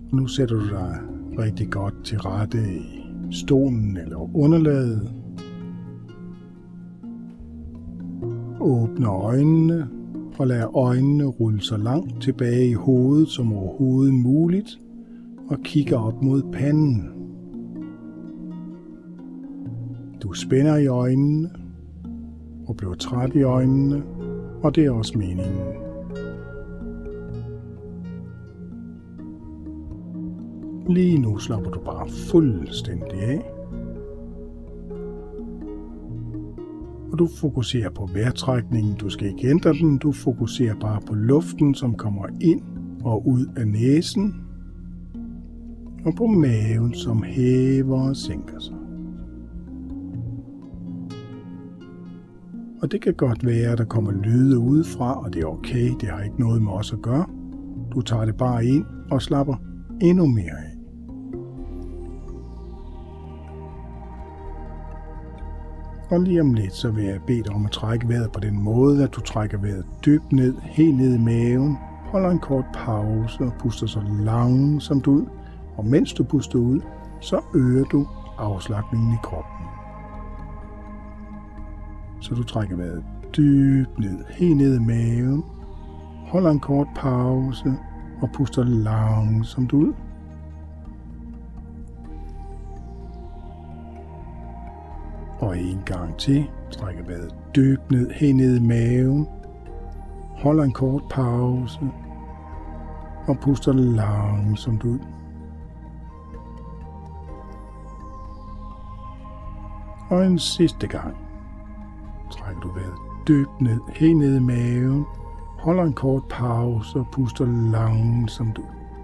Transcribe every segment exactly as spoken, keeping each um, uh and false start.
Nu sætter du dig rigtig godt til rette i stolen eller underlaget. Åbner øjnene og lader øjnene rulle så langt tilbage i hovedet som overhovedet muligt og kigger op mod panden. Du spænder i øjnene og bliver træt i øjnene, og det er også meningen. Lige nu slapper du bare fuldstændig af. Og du fokuserer på vejrtrækningen. Du skal ikke ændre den. Du fokuserer bare på luften, som kommer ind og ud af næsen. Og på maven, som hæver og sænker sig. Og det kan godt være, at der kommer lyde udefra, og det er okay. Det har ikke noget med os at gøre. Du tager det bare ind og slapper endnu mere af. Og lige om lidt, så vil jeg bede dig om at trække vejret på den måde, at du trækker vejret dybt ned, helt ned i maven, holder en kort pause og puster så langsomt ud. Og mens du puster ud, så øger du afslapningen i kroppen. Så du trækker vejret dybt ned, helt ned i maven, holder en kort pause og puster langsomt ud. Og en gang til, trækker vejret dybt ned, helt ned i maven, holder en kort pause og puster langsomt ud. Og en sidste gang, trækker du vejret dybt ned, helt ned i maven, holder en kort pause og puster langsomt ud.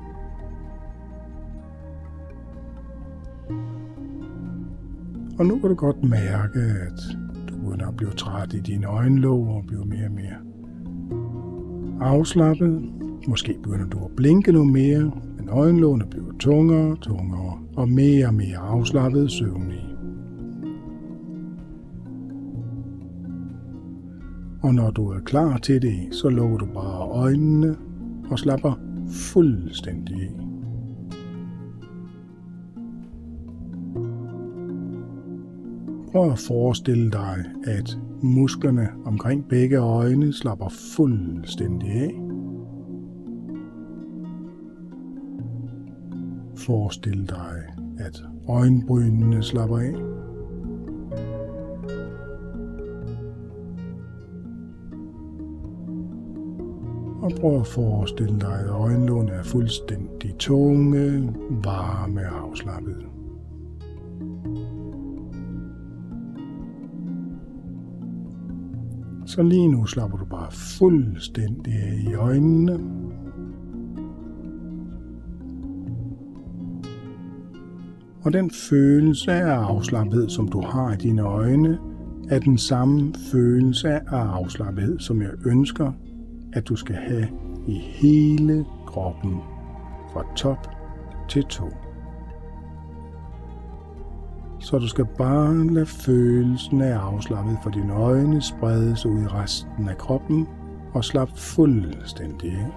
Og nu kan du godt mærke, at du begynder at blive træt i dine øjenlåg og blive mere og mere afslappet. Måske begynder du at blinke noget mere, men øjenlågene bliver tungere og tungere og mere og mere afslappet søvnige. Og når du er klar til det, så lukker du bare øjnene og slapper fuldstændig af. Prøv at forestille dig, at musklerne omkring begge øjne slapper fuldstændig af. Forestil dig, at øjenbrynene slapper af. Og prøv at forestille dig, at øjenlågene er fuldstændig tunge, varme og afslappede. Så lige nu slapper du bare fuldstændig af i øjnene. Og den følelse af afslappethed, som du har i dine øjne, er den samme følelse af afslappethed, som jeg ønsker, at du skal have i hele kroppen, fra top til tå. Så du skal bare lade følelsen af afslappet for dine øjne sprede sig ud i resten af kroppen og slap fuldstændig af.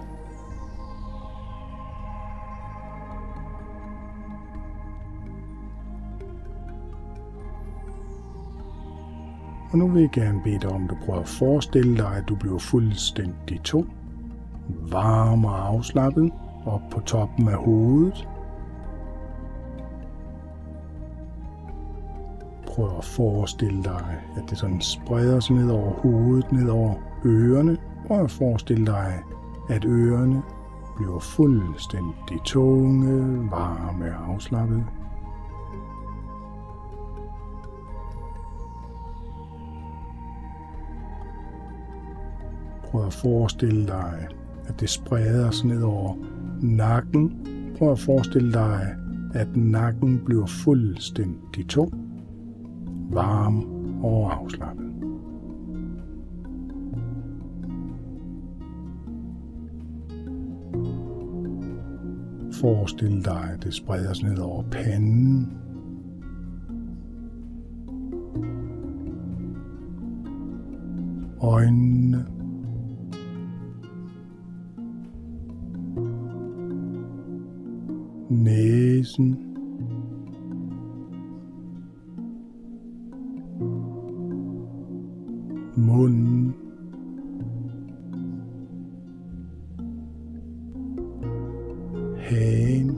Og nu vil jeg gerne bede dig om, at du prøver at forestille dig, at du bliver fuldstændig tung, varm og afslappet op på toppen af hovedet. Prøv at forestille dig, at det sådan spreder sig ned over hovedet, ned over ørerne. Prøv at forestille dig, at ørerne bliver fuldstændig tunge, varme og afslappet. Prøv at forestille dig, at det spreder sig ned over nakken. Prøv at forestille dig, at nakken bliver fuldstændig tung, varm og afslappet. Forestil dig, at det spreder sig ned over panden. Øjnene. næsen, munden, hagen,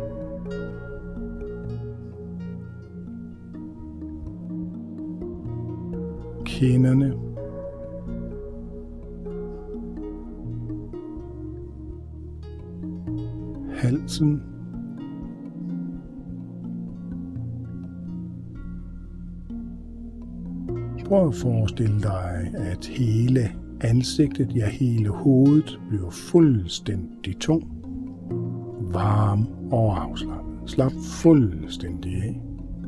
kinderne, halsen, prøv at forestille dig, at hele ansigtet, ja hele hovedet, bliver fuldstændig tung, varm og afslappet. Slap fuldstændig af.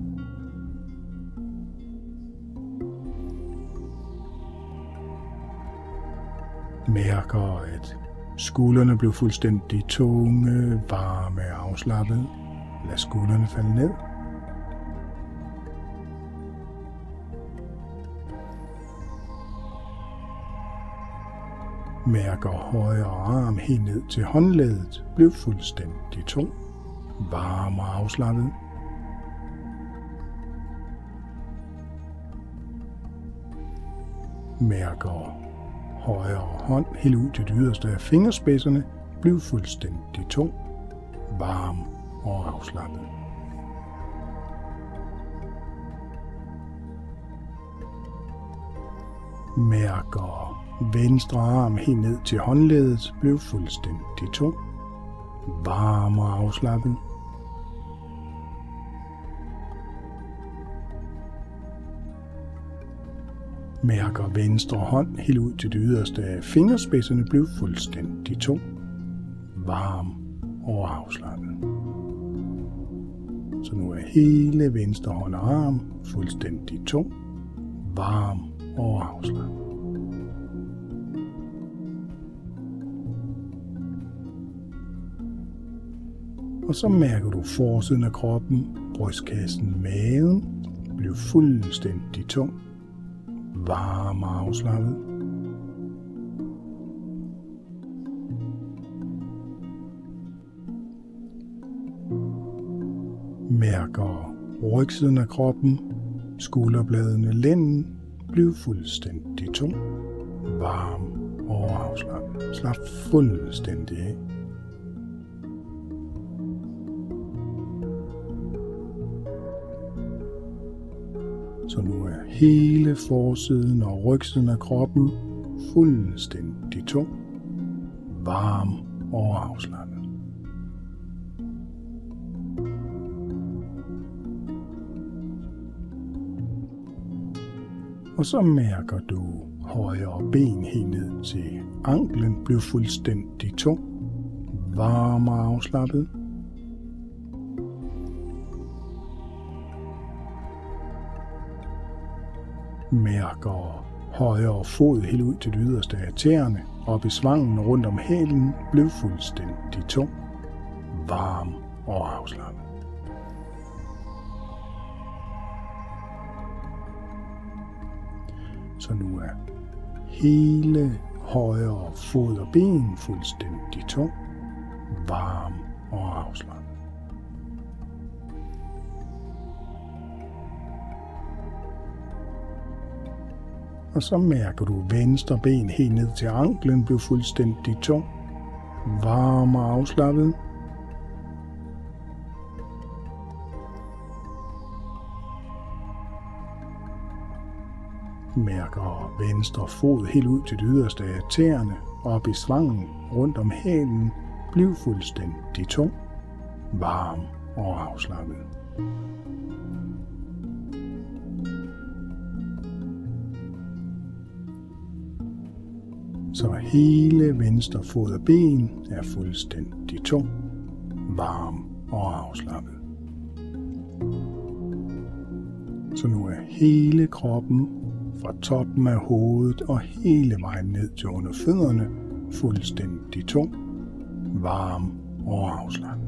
Mærker, at skuldrene bliver fuldstændig tunge, varme og afslappet. Lad skuldrene falde ned. Mærker højre arm helt ned til håndleddet blev fuldstændig tung, varm og afslappet. Mærker højre hånd helt ud til det yderste af fingerspidserne blev fuldstændig tung, varm og afslappet. Mærker venstre arm helt ned til håndleddet blev fuldstændig tung, varm og afslappet. Mærker venstre hånd helt ud til det yderste af fingerspidserne blev fuldstændig tung, varm og afslappet. Så nu er hele venstre hånd og arm fuldstændig tung, varm og afslappet. Og så mærker du forsiden af kroppen, brystkassen, maven bliver fuldstændig tung, varm og afslappet. Mærker rygsiden af kroppen, skulderbladene, lænden bliver fuldstændig tung, varm og afslappet. Slap fuldstændig af. Så nu er hele forsiden og rygsiden af kroppen fuldstændig tung, varm og afslappet. Og så mærker du højre ben helt ned til anklen bliver fuldstændig tung, varm og afslappet. Mærker højre fod helt ud til det yderste af tæerne, op i svangen rundt om hælen blev fuldstændig tung, varm og afslappet. Så nu er hele højre fod og ben fuldstændig tung, varm og afslappet. Og så mærker du venstre ben helt ned til anklen blev fuldstændig tung, varm og afslappet. Mærker venstre fod helt ud til det yderste af tæerne, op i svangen rundt om hælen blev fuldstændig tung, varm og afslappet. Så hele venstre fod og ben er fuldstændig tung, varm og afslappet. Så nu er hele kroppen fra toppen af hovedet og hele vejen ned til under fødderne fuldstændig tung, varm og afslappet.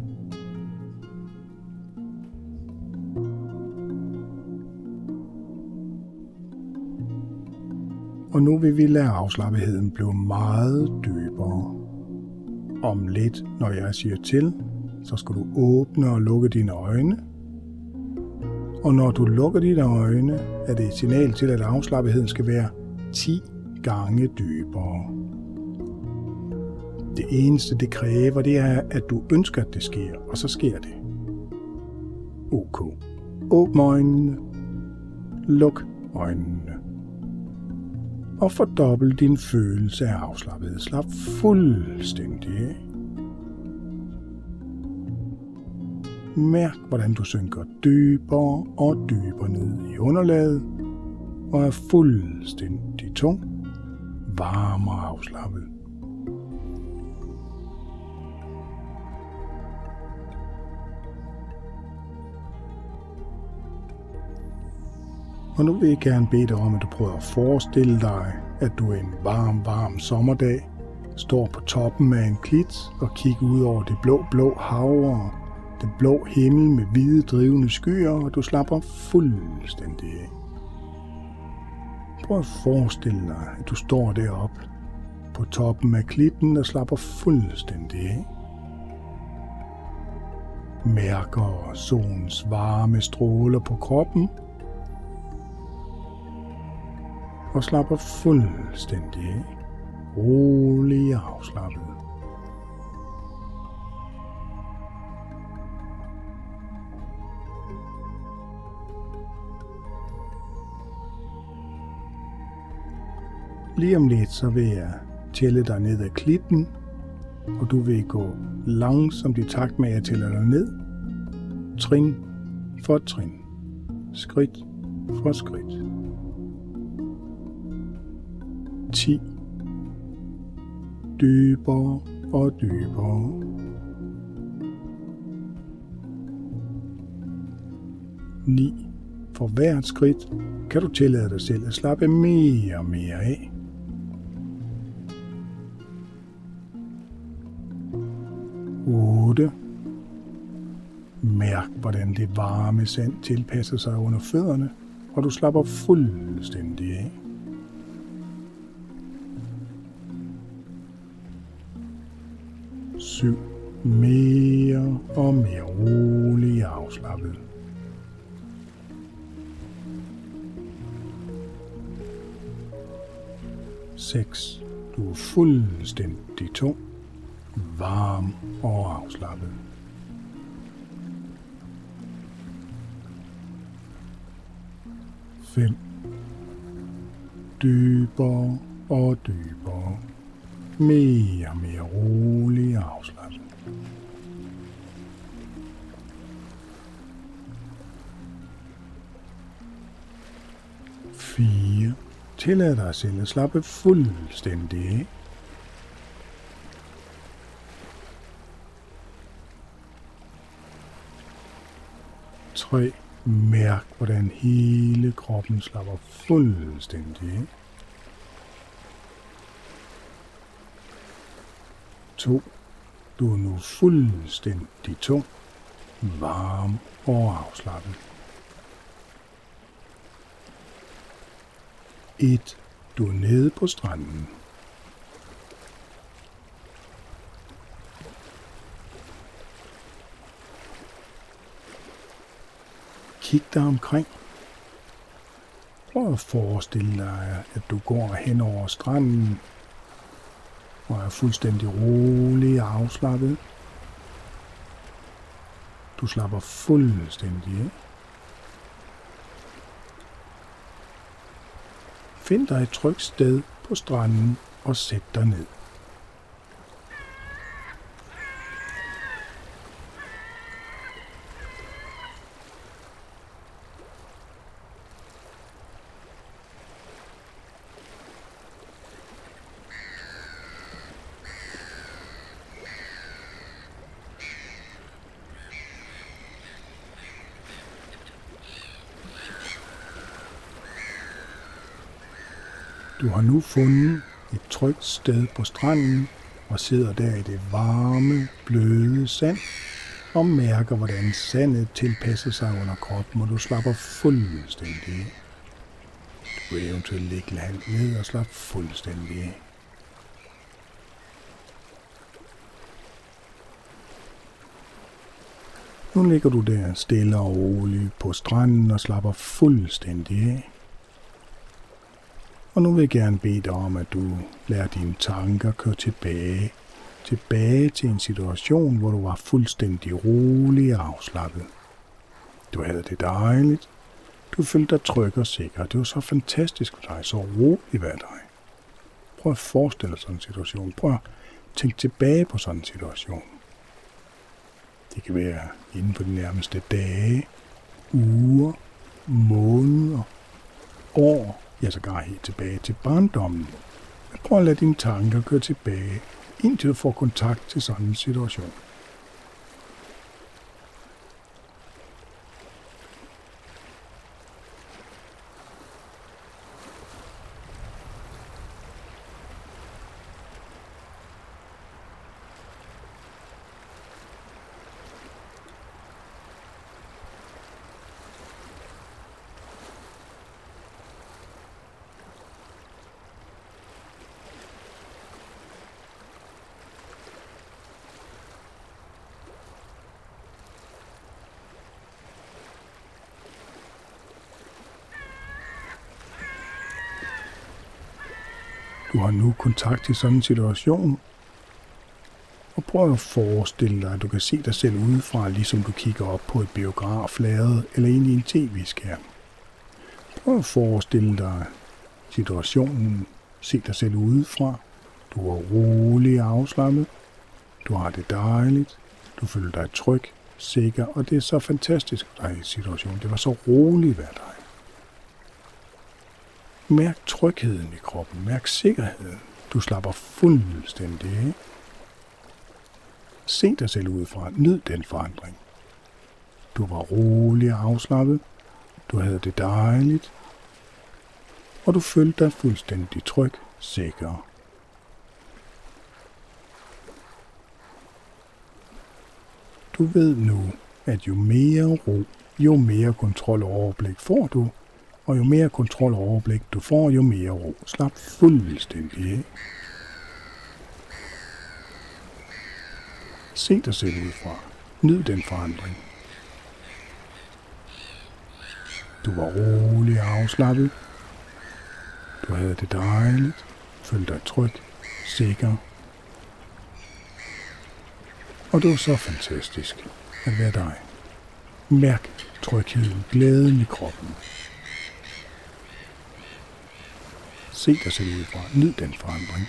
Og nu vil vi lade afslappetheden blive meget dybere. Om lidt, når jeg siger til, så skal du åbne og lukke dine øjne. Og når du lukker dine øjne, er det et signal til, at afslappetheden skal være ti gange dybere. Det eneste, det kræver, det er, at du ønsker, at det sker, og så sker det. Ok. Åbn øjnene. Luk øjnene. Og fordobbel din følelse af afslappethed. Slap fuldstændig af. Mærk, hvordan du synker dybere og dybere ned i underlaget og er fuldstændig tung, varm og afslappet. Og nu vil jeg gerne bede dig om, at du prøver at forestille dig, at du en varm, varm sommerdag står på toppen af en klit og kigger ud over det blå, blå hav og den blå himmel med hvide drivende skyer, og du slapper fuldstændig af. Prøv at forestille dig, at du står deroppe på toppen af klitten og slapper fuldstændig af. Mærker solens varme stråler på kroppen og slapper fuldstændig af. Rolig og afslappet. Lige om lidt, så vil jeg tælle dig ned ad klitten, og du vil gå langsomt i takt med, at jeg tæller dig ned. Trin for trin. Skridt for skridt. ti. Dybere og dybere. ni. For hvert skridt kan du tillade dig selv at slappe mere og mere af. otte. Mærk, hvordan det varme sand tilpasser sig under fødderne, og du slapper fuldstændig af. syv. Mere og mere rolig og afslappet. seks. Du er fuldstændig tung, varm og afslappet. fem. Dybere og dybere. Mere og mere rolig og afslappet. fire. Tillad dig selv at slappe fuldstændig af. tre. Mærk, hvordan hele kroppen slapper fuldstændig af. to. Du er nu fuldstændig tung, varm og afslappet. et. Du er nede på stranden. Kig dig omkring. Prøv at forestille dig, at du går hen over stranden og er fuldstændig rolig og afslappet. Du slapper fuldstændig af. Find dig et trygt sted på stranden og sæt dig ned. Du har nu fundet et trygt sted på stranden og sidder der i det varme, bløde sand og mærker, hvordan sandet tilpasser sig under kroppen, og du slapper fuldstændig af. Du vil eventuelt lægge land ned og slappe fuldstændig af. Nu ligger du der stille og roligt på stranden og slapper fuldstændig af. Og nu vil jeg gerne bede dig om, at du lader dine tanker køre tilbage. Tilbage til en situation, hvor du var fuldstændig rolig og afslappet. Du havde det dejligt. Du følte dig tryg og sikker. Det var så fantastisk for dig, så rolig var dig. Prøv at forestille dig sådan en situation. Prøv at tænke tilbage på sådan en situation. Det kan være inden for de nærmeste dage, uger, måneder, år, ja sågar helt tilbage til barndommen. Men prøv at lade dine tanker køre tilbage, indtil du får kontakt til sådan en situation. Du har nu kontakt til sådan en situation, og prøv at forestille dig, at du kan se dig selv udefra, ligesom du kigger op på et biograflærred eller ind i en tv-skærm. Prøv at forestille dig situationen, se dig selv udefra. Du er rolig og afslappet. Du har det dejligt. Du føler dig tryg, sikker, og det er så fantastisk for dig i situationen. Det var så roligt ved dig. Mærk trygheden i kroppen. Mærk sikkerheden. Du slapper fuldstændig af. Se dig selv udefra. Nyd den forandring. Du var rolig og afslappet. Du havde det dejligt. Og du følte dig fuldstændig tryg, sikker. Du ved nu, at jo mere ro, jo mere kontrol og overblik får du, og jo mere kontrol og overblik du får, jo mere ro. Slap fuldstændig af. Se dig selv udefra. Nyd den forandring. Du var rolig og afslappet. Du havde det dejligt. Følte dig tryg, sikker. Og det var så fantastisk at være dig. Mærk trygheden, glæden i kroppen. Se dig selv udefra. Nyd den forandring.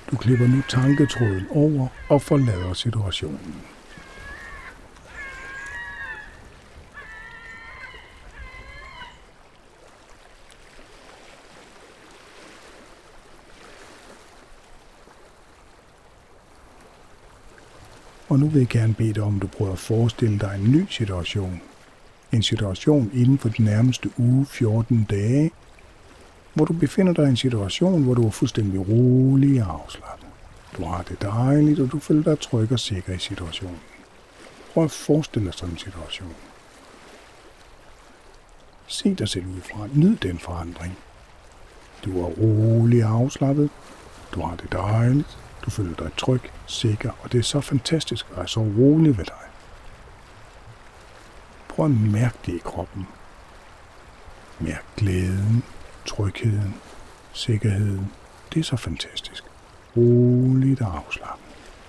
Du klipper nu tanketråden over og forlader situationen. Og nu vil jeg gerne bede dig om, at du prøver at forestille dig en ny situation. En situation inden for den nærmeste uge, fjorten dage, hvor du befinder dig i en situation, hvor du er fuldstændig rolig og afslappet. Du har det dejligt, og du føler dig tryg og sikker i situationen. Prøv at forestille dig sådan en situation. Se dig selv udefra. Nyd den forandring. Du er rolig og afslappet. Du har det dejligt. Du føler dig tryg, sikker, og det er så fantastisk at være så rolig ved dig. Prøv at mærke det i kroppen. Mærk glæden, trygheden, sikkerheden. Det er så fantastisk. Roligt og afslappet.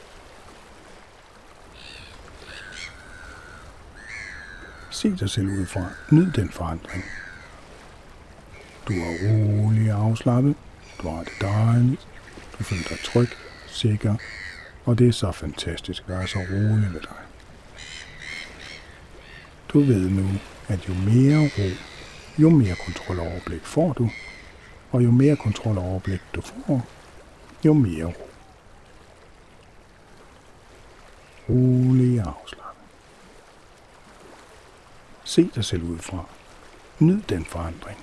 Se dig selv udefra. Nyd den forandring. Du er rolig og afslappet. Du har det dejligt. Du føler dig tryg, sikker, og det er så fantastisk at være så rolig ved dig. Du ved nu, at jo mere ro, jo mere kontrol og overblik får du, og jo mere kontrol og overblik du får, jo mere ro. Rolig og afslappet. Se dig selv udefra. Nyd den forandring.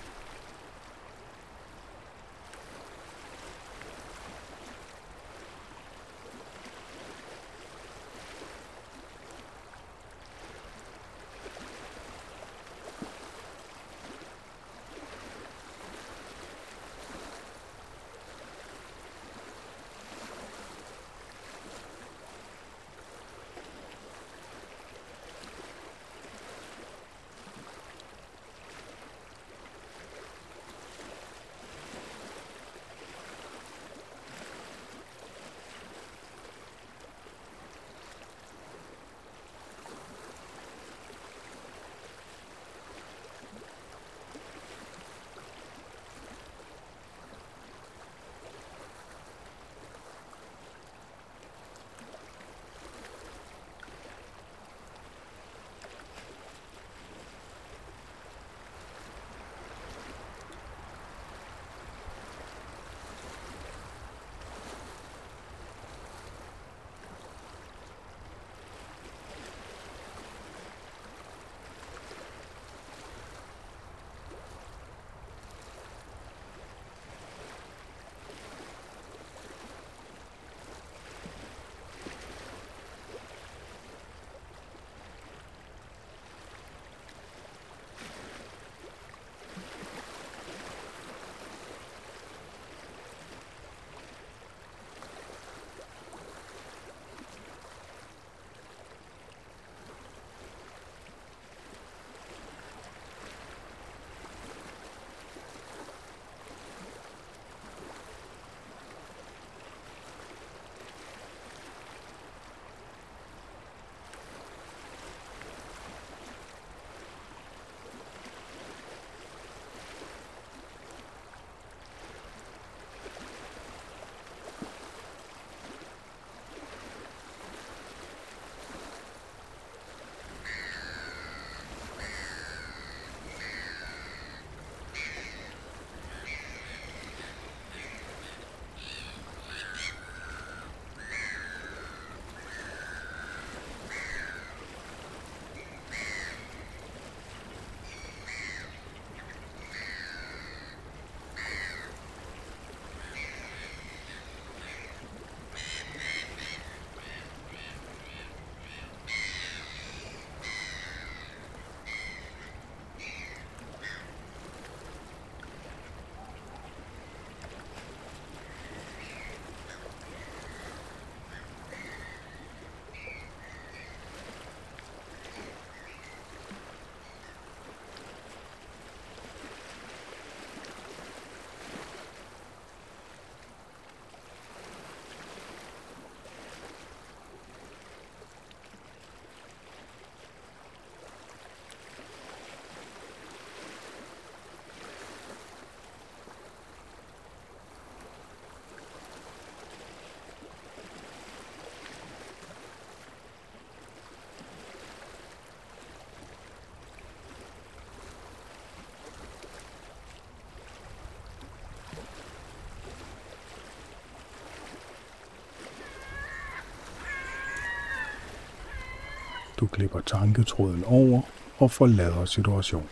Du klipper tanketråden over og forlader situationen.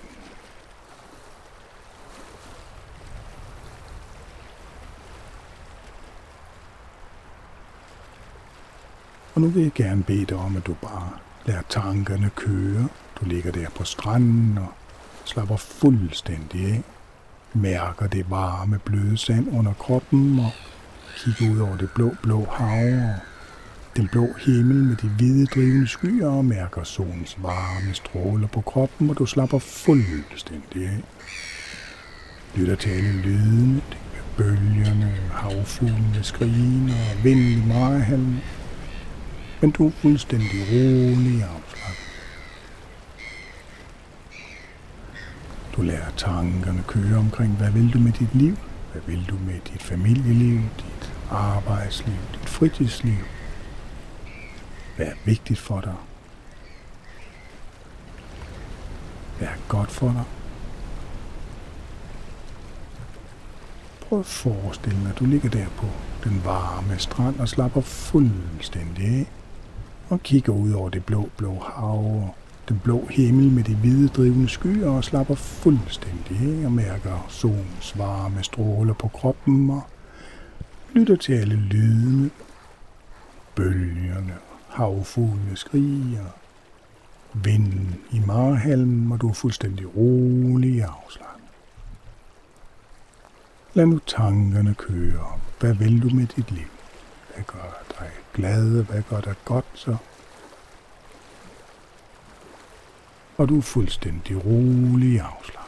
Og nu vil jeg gerne bede dig om, at du bare lader tankerne køre. Du ligger der på stranden og slapper fuldstændig af. Mærker det varme, bløde sand under kroppen og kigger ud over det blå, blå hav og den blå himmel med de hvide drivende skyer og mærker solens varme stråler på kroppen, og du slapper fuldstændig af. Lytter til alle lydene, bølgerne, havfuglene, skrigen og vinden i marehalmen. Men du er fuldstændig rolig og afslappet. Du lader tankerne køre omkring, hvad vil du med dit liv? Hvad vil du med dit familieliv, dit arbejdsliv, dit fritidsliv? Hvad er vigtigt for dig? Hvad er godt for dig? Prøv at forestille dig, at du ligger der på den varme strand og slapper fuldstændig af. Og kigger ud over det blå, blå hav og den blå himmel med de hvide drivende skyer og slapper fuldstændig af og mærker solens varme stråler på kroppen og lytter til alle lydene, bølgerne, havfuglene skriger, vinden i marehalmen, og du er fuldstændig rolig og afslappet. Lad nu tankerne køre. Hvad vil du med dit liv? Hvad gør dig glad? Hvad gør dig godt så? Og du er fuldstændig rolig og afslappet.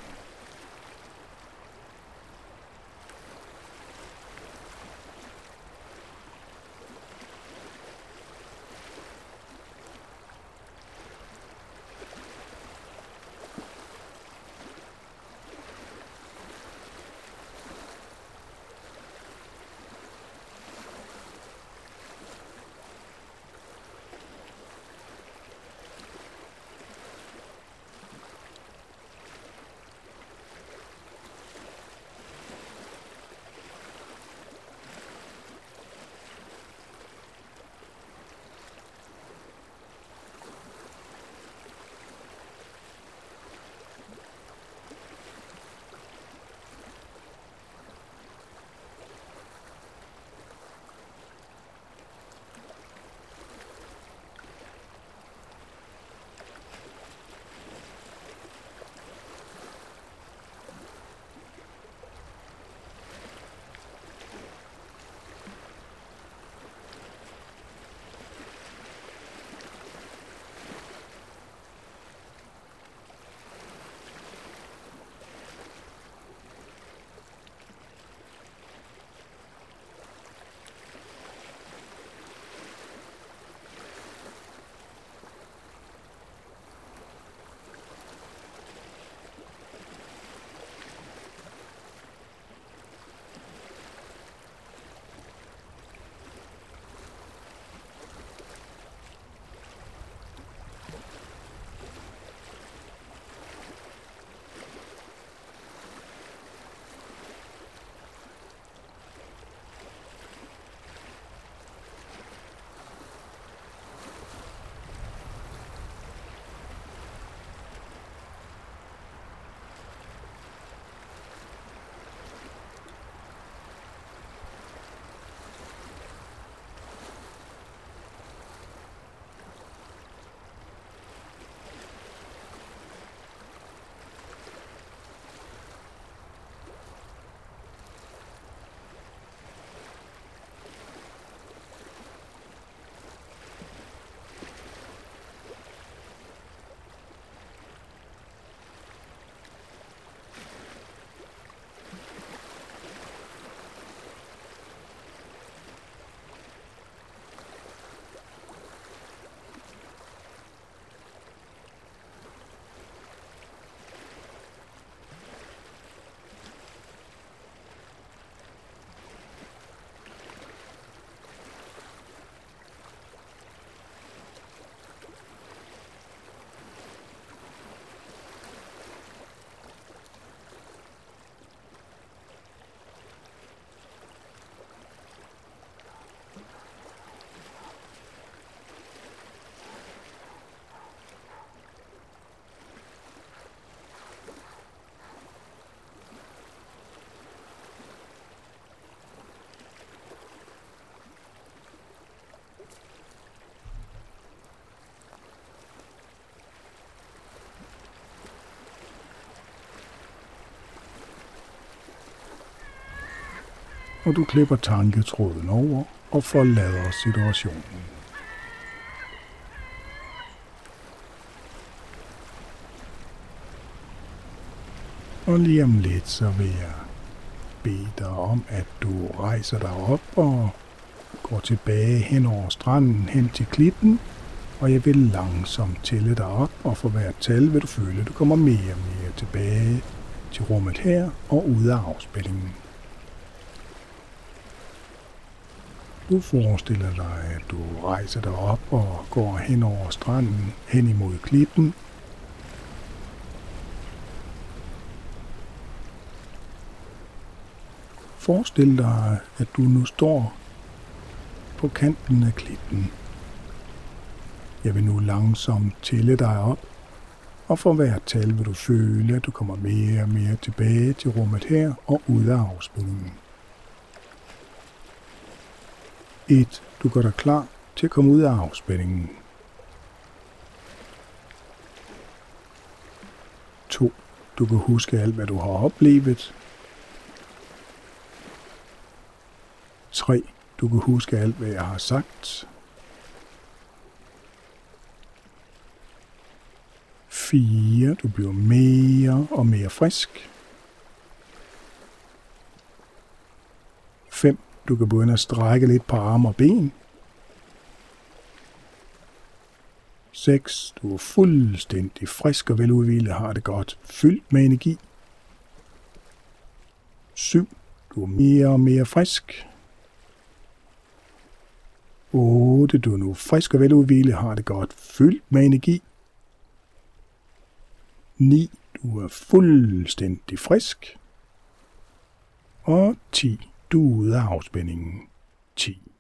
og du klipper tanketråden over og forlader situationen. Og lige om lidt, så vil jeg bede dig om, at du rejser dig op og går tilbage hen over stranden, hen til klippen, og jeg vil langsomt tælle dig op, og for hvert tal vil du føle, at du kommer mere og mere tilbage til rummet her og ud af afspændingen. Du forestiller dig, at du rejser dig op og går hen over stranden, hen imod klippen. Forestil dig, at du nu står på kanten af klippen. Jeg vil nu langsomt tælle dig op, og for hvert tal vil du føle, at du kommer mere og mere tilbage til rummet her og ud af afspændingen. et. Du gør dig klar til at komme ud af afspændingen. to. Du kan huske alt, hvad du har oplevet. tre. Du kan huske alt, hvad jeg har sagt. fire. Du bliver mere og mere frisk. fem. Du kan begynde at strække lidt på arme og ben. seks. Du er fuldstændig frisk og veludhvilet, har det godt, fyldt med energi. syv. Du er mere og mere frisk. otte. Du er nu frisk og veludhvilet, har det godt, fyldt med energi. ni. Du er fuldstændig frisk. Og ti. Du er ude af afspændingen. ti.